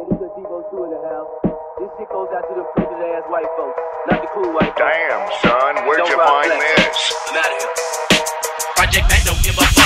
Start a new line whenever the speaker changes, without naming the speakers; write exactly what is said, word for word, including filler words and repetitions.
Yeah, this is Devo two in the house. This shit goes out to the prejudice ass white folks, not the cool white folks.
Damn, son, where'd you find this?
I'm out of here.
Project Mac don't give a fuck.